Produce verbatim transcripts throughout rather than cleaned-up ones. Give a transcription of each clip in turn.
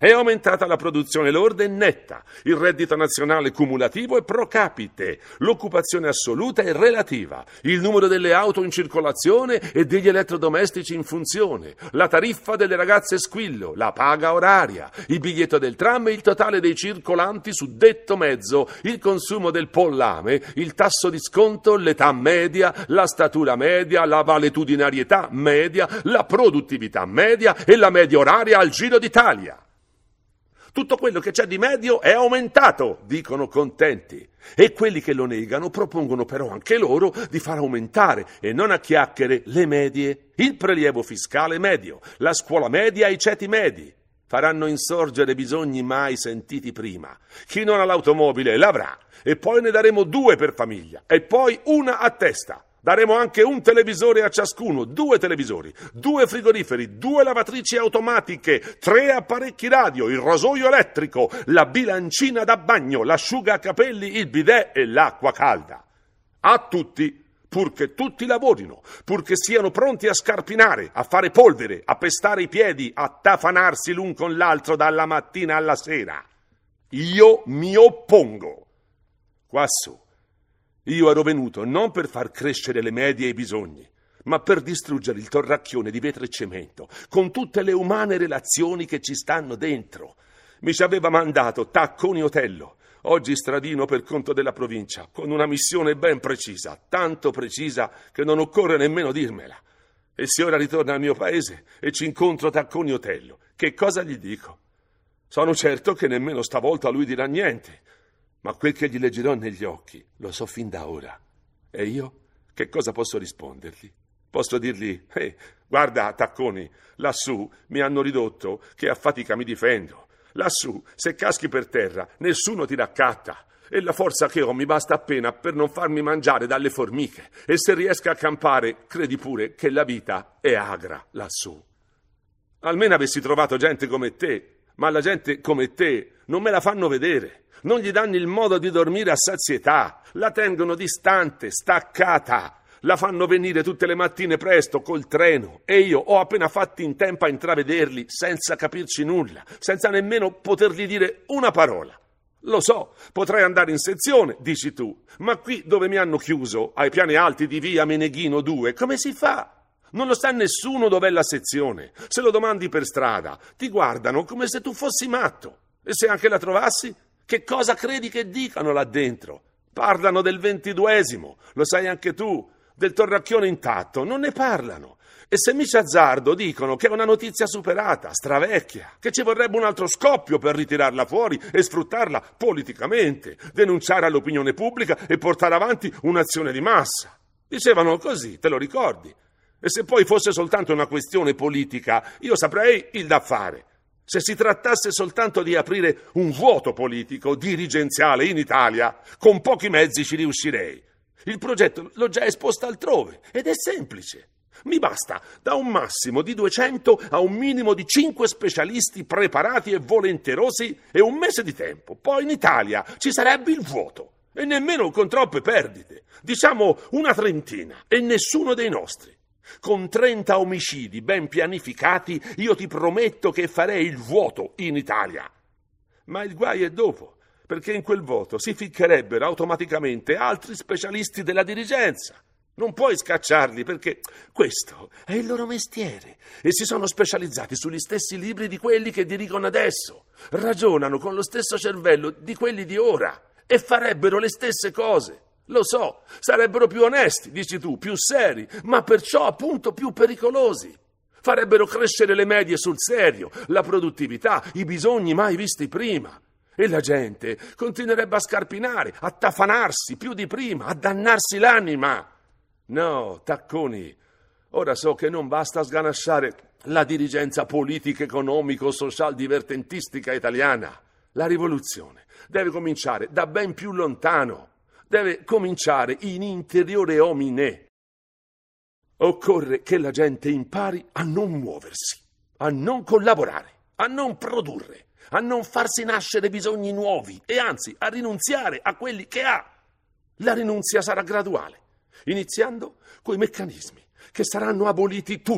È aumentata la produzione lorda e netta, il reddito nazionale cumulativo e pro capite, l'occupazione assoluta e relativa, il numero delle auto in circolazione e degli elettrodomestici in funzione, la tariffa delle ragazze squillo, la paga oraria, il biglietto del tram e il totale dei circolanti su detto mezzo, il consumo del pollame, il tasso di sconto, l'età media, la statura media, la valetudinarietà media, la produttività media e la media oraria al Giro d'Italia. Tutto quello che c'è di medio è aumentato, dicono contenti. E quelli che lo negano propongono però anche loro di far aumentare, e non a chiacchiere, le medie, il prelievo fiscale medio, la scuola media e i ceti medi. Faranno insorgere bisogni mai sentiti prima. Chi non ha l'automobile l'avrà, e poi ne daremo due per famiglia, e poi una a testa. Daremo anche un televisore a ciascuno, due televisori, due frigoriferi, due lavatrici automatiche, tre apparecchi radio, il rasoio elettrico, la bilancina da bagno, l'asciugacapelli, il bidet e l'acqua calda. A tutti, purché tutti lavorino, purché siano pronti a scarpinare, a fare polvere, a pestare i piedi, a tafanarsi l'un con l'altro dalla mattina alla sera. Io mi oppongo. Quassù. Io ero venuto non per far crescere le medie e i bisogni, ma per distruggere il torracchione di vetro e cemento, con tutte le umane relazioni che ci stanno dentro. Mi ci aveva mandato Tacconi Otello, oggi stradino per conto della provincia, con una missione ben precisa, tanto precisa che non occorre nemmeno dirmela. E se ora ritorna al mio paese e ci incontro Tacconi Otello, che cosa gli dico? Sono certo che nemmeno stavolta lui dirà niente, ma quel che gli leggerò negli occhi lo so fin da ora. E io che cosa posso rispondergli? Posso dirgli, eh, guarda Tacconi, lassù mi hanno ridotto che a fatica mi difendo. Lassù, se caschi per terra, nessuno ti raccatta. E la forza che ho mi basta appena per non farmi mangiare dalle formiche. E se riesco a campare, credi pure che la vita è agra lassù. Almeno avessi trovato gente come te, ma la gente come te non me la fanno vedere. Non gli danno il modo di dormire a sazietà, la tengono distante, staccata, la fanno venire tutte le mattine presto col treno e io ho appena fatto in tempo a intravederli senza capirci nulla, senza nemmeno potergli dire una parola. Lo so, potrei andare in sezione, dici tu, ma qui dove mi hanno chiuso, ai piani alti di via Meneghino due, come si fa? Non lo sa nessuno dov'è la sezione. Se lo domandi per strada, ti guardano come se tu fossi matto. E se anche la trovassi? Che cosa credi che dicano là dentro? Parlano del ventiduesimo, lo sai anche tu, del torracchione intatto, non ne parlano. E se mi ci azzardo dicono che è una notizia superata, stravecchia, che ci vorrebbe un altro scoppio per ritirarla fuori e sfruttarla politicamente, denunciare all'opinione pubblica e portare avanti un'azione di massa. Dicevano così, te lo ricordi? E se poi fosse soltanto una questione politica, io saprei il da fare. Se si trattasse soltanto di aprire un vuoto politico, dirigenziale in Italia, con pochi mezzi ci riuscirei. Il progetto l'ho già esposto altrove ed è semplice. Mi basta da un massimo di duecento a un minimo di cinque specialisti preparati e volenterosi e un mese di tempo. Poi in Italia ci sarebbe il vuoto e nemmeno con troppe perdite. Diciamo una trentina e nessuno dei nostri. Con trenta omicidi ben pianificati io ti prometto che farei il vuoto in Italia. Ma il guai è dopo, perché in quel vuoto si ficcherebbero automaticamente altri specialisti della dirigenza. Non puoi scacciarli perché questo è il loro mestiere e si sono specializzati sugli stessi libri di quelli che dirigono adesso. Ragionano con lo stesso cervello di quelli di ora e farebbero le stesse cose. Lo so, sarebbero più onesti, dici tu, più seri, ma perciò appunto più pericolosi. Farebbero crescere le medie sul serio, la produttività, i bisogni mai visti prima. E la gente continuerebbe a scarpinare, a tafanarsi più di prima, a dannarsi l'anima. No, Tacconi, ora so che non basta sganasciare la dirigenza politico-economico-social-divertentistica italiana. La rivoluzione deve cominciare da ben più lontano. Deve cominciare in interiore homine. Occorre che la gente impari a non muoversi, a non collaborare, a non produrre, a non farsi nascere bisogni nuovi e anzi a rinunziare a quelli che ha. La rinunzia sarà graduale, iniziando coi meccanismi che saranno aboliti tutti,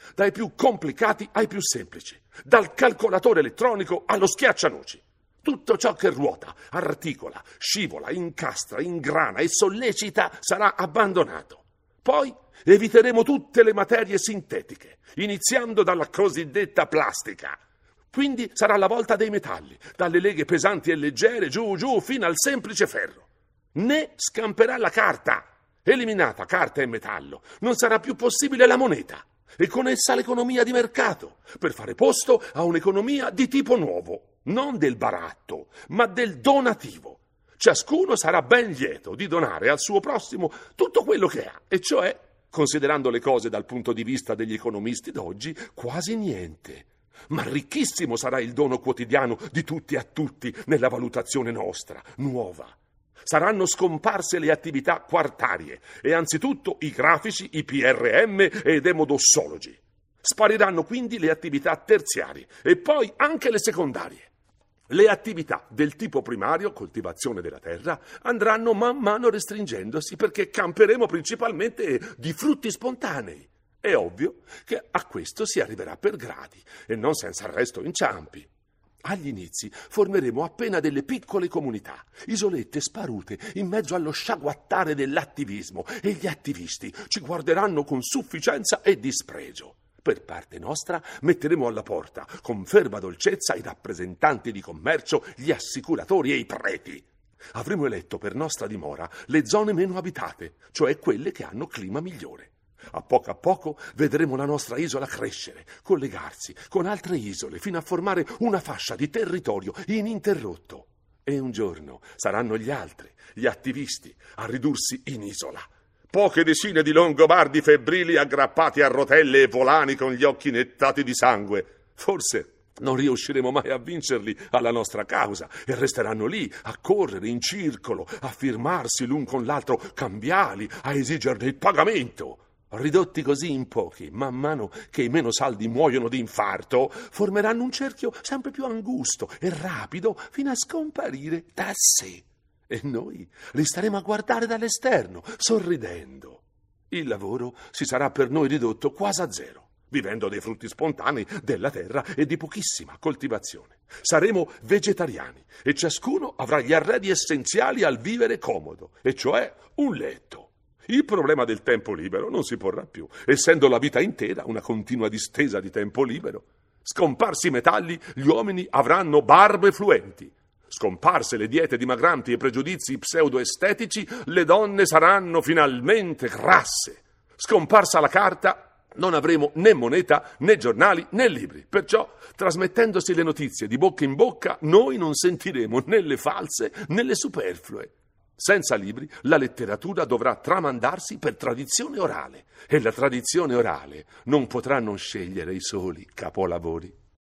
dai più complicati ai più semplici, dal calcolatore elettronico allo schiaccianoci. Tutto ciò che ruota, articola, scivola, incastra, ingrana e sollecita sarà abbandonato. Poi eviteremo tutte le materie sintetiche, iniziando dalla cosiddetta plastica. Quindi sarà la volta dei metalli, dalle leghe pesanti e leggere, giù giù, fino al semplice ferro. Ne scamperà la carta. Eliminata carta e metallo, non sarà più possibile la moneta, e con essa l'economia di mercato, per fare posto a un'economia di tipo nuovo, non del baratto, ma del donativo. Ciascuno sarà ben lieto di donare al suo prossimo tutto quello che ha, e cioè, considerando le cose dal punto di vista degli economisti d'oggi, quasi niente. Ma ricchissimo sarà il dono quotidiano di tutti a tutti nella valutazione nostra, nuova. Saranno scomparse le attività quartarie e anzitutto i grafici, i P R M ed demodossologi. Spariranno quindi le attività terziarie e poi anche le secondarie. Le attività del tipo primario, coltivazione della terra, andranno man mano restringendosi perché camperemo principalmente di frutti spontanei. È ovvio che a questo si arriverà per gradi e non senza arresto inciampi. Agli inizi formeremo appena delle piccole comunità, isolette sparute in mezzo allo sciaguattare dell'attivismo, e gli attivisti ci guarderanno con sufficienza e dispregio. Per parte nostra metteremo alla porta con ferma dolcezza i rappresentanti di commercio, gli assicuratori e i preti. Avremo eletto per nostra dimora le zone meno abitate, cioè quelle che hanno clima migliore. A poco a poco vedremo la nostra isola crescere, collegarsi con altre isole fino a formare una fascia di territorio ininterrotto. E un giorno saranno gli altri, gli attivisti, a ridursi in isola. Poche decine di longobardi febbrili aggrappati a rotelle e volani con gli occhi nettati di sangue. Forse non riusciremo mai a vincerli alla nostra causa e resteranno lì a correre in circolo, a firmarsi l'un con l'altro cambiali, a esigerne il pagamento. Ridotti così in pochi, man mano che i meno saldi muoiono di infarto, formeranno un cerchio sempre più angusto e rapido fino a scomparire da sé. E noi li staremo a guardare dall'esterno, sorridendo. Il lavoro si sarà per noi ridotto quasi a zero, vivendo dei frutti spontanei della terra e di pochissima coltivazione. Saremo vegetariani e ciascuno avrà gli arredi essenziali al vivere comodo, e cioè un letto. Il problema del tempo libero non si porrà più, essendo la vita intera una continua distesa di tempo libero. Scomparsi i metalli, gli uomini avranno barbe fluenti. Scomparse le diete dimagranti e pregiudizi pseudo-estetici, le donne saranno finalmente grasse. Scomparsa la carta, non avremo né moneta, né giornali, né libri. Perciò, trasmettendosi le notizie di bocca in bocca, noi non sentiremo né le false né le superflue. Senza libri, la letteratura dovrà tramandarsi per tradizione orale, e la tradizione orale non potrà non scegliere i soli capolavori.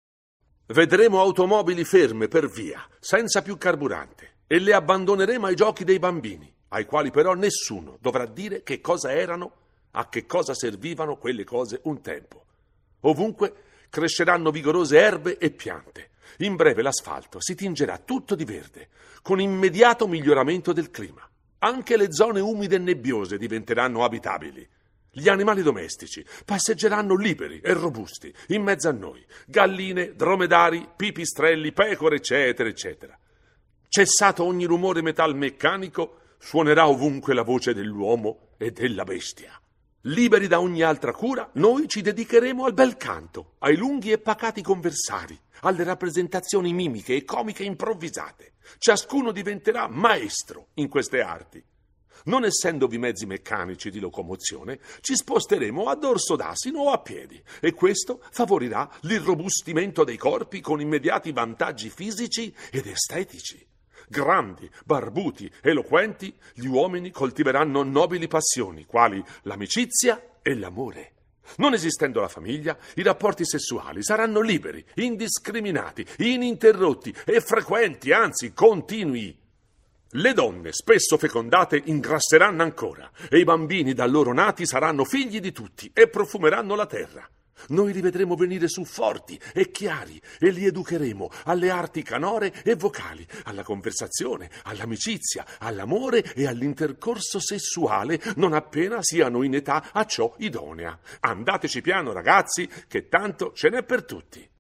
Vedremo automobili ferme per via, senza più carburante, e le abbandoneremo ai giochi dei bambini, ai quali però nessuno dovrà dire che cosa erano, a che cosa servivano quelle cose un tempo. Ovunque cresceranno vigorose erbe e piante. In breve l'asfalto si tingerà tutto di verde, con immediato miglioramento del clima. Anche le zone umide e nebbiose diventeranno abitabili. Gli animali domestici passeggeranno liberi e robusti in mezzo a noi. Galline, dromedari, pipistrelli, pecore, eccetera, eccetera. Cessato ogni rumore metalmeccanico, suonerà ovunque la voce dell'uomo e della bestia. Liberi da ogni altra cura, noi ci dedicheremo al bel canto, ai lunghi e pacati conversari, alle rappresentazioni mimiche e comiche improvvisate. Ciascuno diventerà maestro in queste arti. Non essendovi mezzi meccanici di locomozione, ci sposteremo a dorso d'asino o a piedi, e questo favorirà l'irrobustimento dei corpi con immediati vantaggi fisici ed estetici. Grandi, barbuti, eloquenti, gli uomini coltiveranno nobili passioni, quali l'amicizia e l'amore. Non esistendo la famiglia, i rapporti sessuali saranno liberi, indiscriminati, ininterrotti e frequenti, anzi continui. Le donne, spesso fecondate, ingrasseranno ancora, e i bambini da loro nati saranno figli di tutti e profumeranno la terra. Noi li vedremo venire su forti e chiari e li educheremo alle arti canore e vocali, alla conversazione, all'amicizia, all'amore e all'intercorso sessuale, non appena siano in età a ciò idonea. Andateci piano, ragazzi, che tanto ce n'è per tutti.